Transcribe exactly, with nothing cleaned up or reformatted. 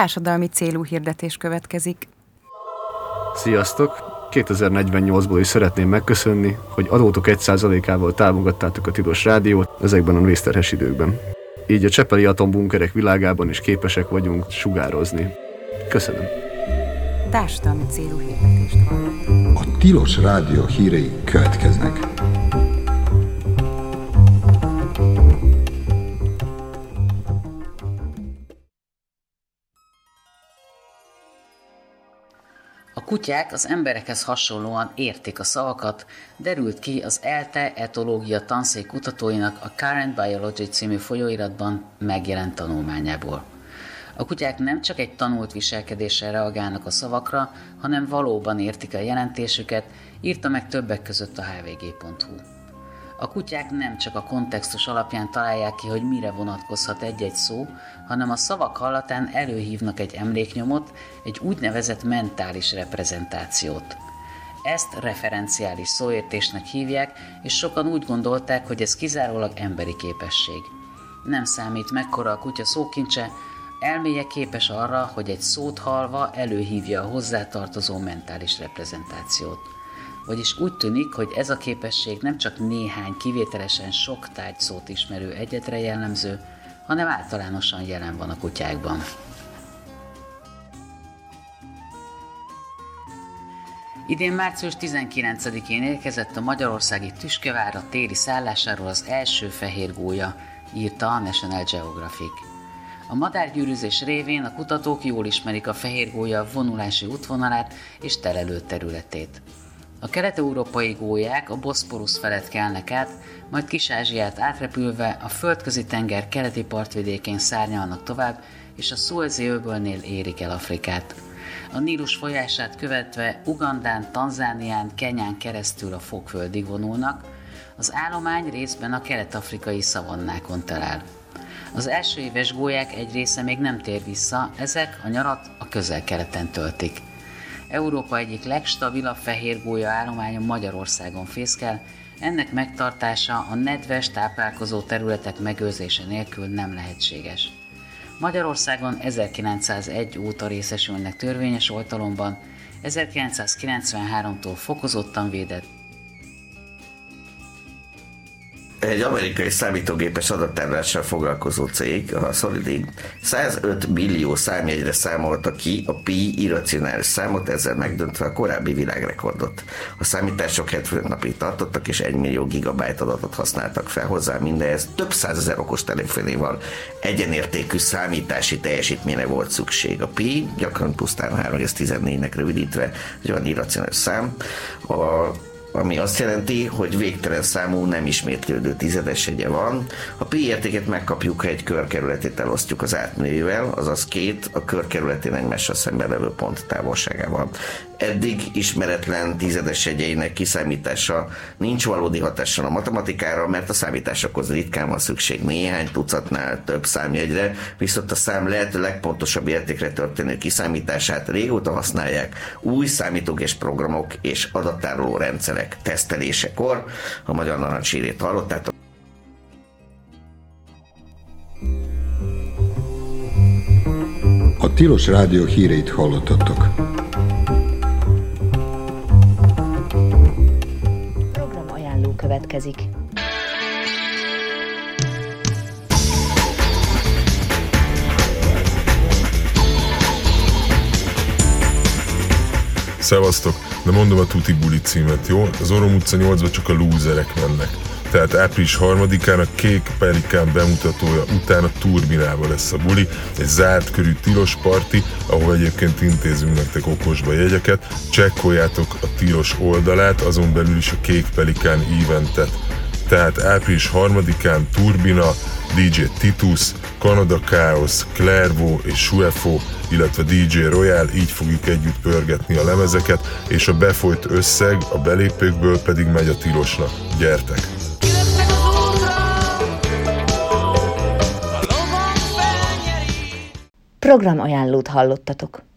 társadalmi célú hirdetés következik. Sziasztok! kétezer-negyvennyolcból is szeretném megköszönni, hogy adótok egy százalékával támogattátok a Tilos Rádiót ezekben a vészterhes időkben. Így a csepeli atombunkerek világában is képesek vagyunk sugározni. Köszönöm! Társadalmi célú hirdetést van. A Tilos Rádió hírei következnek. A kutyák az emberekhez hasonlóan értik a szavakat, derült ki az ELTE etológia tanszék kutatóinak a Current Biology című folyóiratban megjelent tanulmányából. A kutyák nem csak egy tanult viselkedéssel reagálnak a szavakra, hanem valóban értik a jelentésüket, írta meg többek között a há vé gé pont hú. A kutyák nem csak a kontextus alapján találják ki, hogy mire vonatkozhat egy-egy szó, hanem a szavak hallatán előhívnak egy emléknyomot, egy úgynevezett mentális reprezentációt. Ezt referenciális szóértésnek hívják, és sokan úgy gondolták, hogy ez kizárólag emberi képesség. Nem számít, mekkora a kutya szókincse, elméje képes arra, hogy egy szót hallva előhívja a hozzátartozó mentális reprezentációt. Vagyis úgy tűnik, hogy ez a képesség nem csak néhány kivételesen sok tárgyszót ismerő egyetre jellemző, hanem általánosan jelen van a kutyákban. Idén március tizenkilencedikén érkezett a magyarországi Tüskevárra téli szállásáról az első fehér gólya, írta a National Geographic. A madárgyűrűzés révén a kutatók jól ismerik a fehér gólya vonulási útvonalát és telelő területét. A kelet-európai gólyák a Boszporusz felett kelnek át, majd Kis-Ázsiát átrepülve a Földközi-tenger keleti partvidékén szárnyalnak tovább, és a Szuezi-öbölnél érik el Afrikát. A Nílus folyását követve Ugandán, Tanzánián, Kenyán keresztül a Fokföldig vonulnak, az állomány részben a kelet-afrikai szavannákon telel. Az első éves gólyák egy része még nem tér vissza, ezek a nyarat a közel-keleten töltik. Európa egyik legstabilabb fehér gólya állománya Magyarországon fészkel, ennek megtartása a nedves táplálkozó területek megőrzése nélkül nem lehetséges. Magyarországon ezerkilencszázegy óta részesülnek törvényes oltalomban, ezerkilencszázkilencvenháromtól fokozottan védett. Egy amerikai számítógépes adattárolással foglalkozó cég, a Solidity, százöt millió számjegyre számolta ki a pi irracionális számot, ezzel megdöntve a korábbi világrekordot. A számítások hetvenöt napig tartottak, és egy millió gigabyte adatot használtak fel hozzá, mindehez több százezer okostelefonéval egyenértékű számítási teljesítményre volt szükség. A pi gyakran pusztán három egész tizennégynek rövidítve egy olyan irracionális szám, a ami azt jelenti, hogy végtelen számú nem ismétlődő tizedeshegye van. A pi értéket megkapjuk, ha egy kör kerületét elosztjuk az átmérőjével, azaz két a kör kerületén egymással szemben levő pont távolságával. Eddig ismeretlen tizedeshegyeinek kiszámítása nincs valódi hatással a matematikára, mert a számításokhoz ritkán van szükség néhány tucatnál több számjegyre, viszont a szám lehető legpontosabb értékre történő kiszámítását régóta használják új számítógépes programok és adattároló rendszerek tesztelésekor. A Magyar Narancs hírét hallottátok. A Tilos Rádió híreit hallottatok. Programajánló következik. Szevasztok, de mondom a Tuti Buli címet, jó? Az Orom utca nyolcba csak a lúzerek mennek. Tehát április harmadikán a Kék Pelikán bemutatója után a Turbinában lesz a buli, egy zárt körű tilos parti, ahol egyébként intézünk nektek okosba jegyeket. Csekkoljátok a tilos oldalát, azon belül is a Kék Pelikán eventet. Tehát április harmadikán Turbina, dé dzsé Titus, Canada Chaos, Clairvaux és Suefo, illetve dé dzsé Royal, így fogjuk együtt pörgetni a lemezeket, és a befolyt összeg a belépőkből pedig megy a tilosnak. Gyertek! Programajánlót hallottatok.